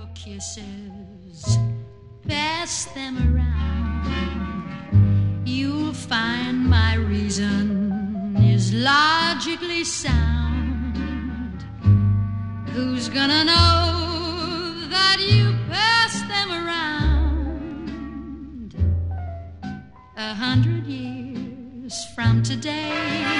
your kisses, pass them around. You'll find my reason is logically sound. Who's gonna know that you pass them around? 100 years from today,